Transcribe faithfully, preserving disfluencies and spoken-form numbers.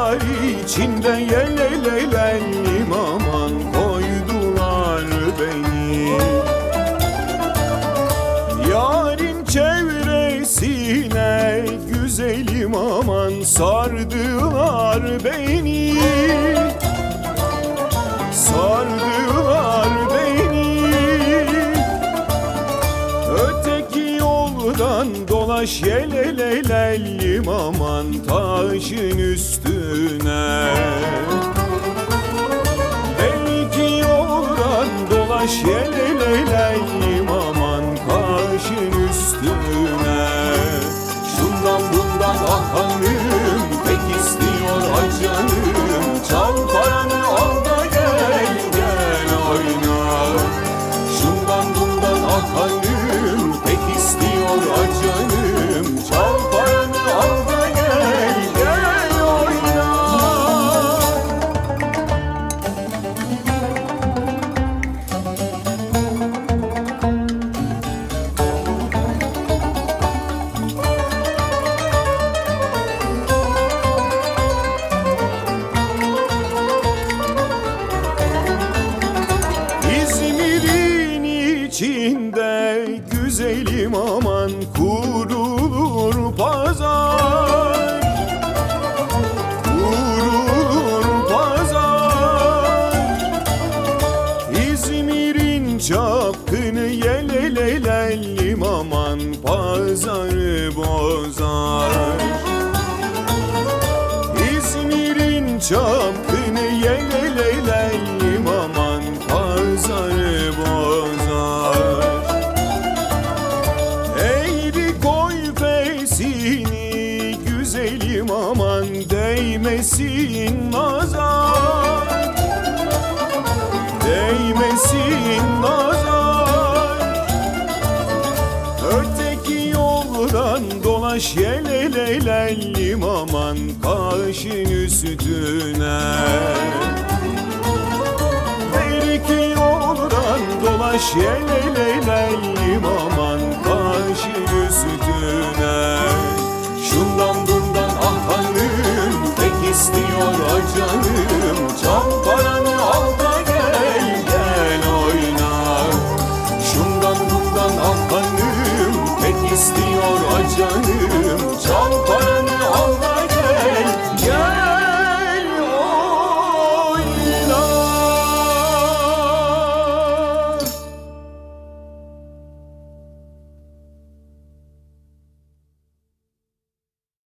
Yar içinde yeleleylelim aman koydular beni. Yarın çevresine güzelim aman sardılar beni. Sardılar beni. Öteki yoldan dolaş yeleleylelim aman taşın üstüne. Belki yoldan dolaş yeleleylelim aman taşın üstüne. Şundan bundan ah hanım pek istiyor acanım. Çal paranı al da gel gel oyna. Şundan bundan ah hanım pek istiyor acanım. Çal paranı al da gel gel oyna. İzmir'in içinde güzelim aman kurulur pazar. Kurulur pazar. İzmir'in çapkını yeleleylelim aman pazarı bozar. İzmir'in çapkını yeleleylelim aman pazarı bozar. Eğri koy fesini güzelim aman değmesin nazar. Değmesin nazar. Öteki yoldan dolaş yeleleylelim aman kaşın üstüne. Belki yoldan dolaş yeleleylelim aman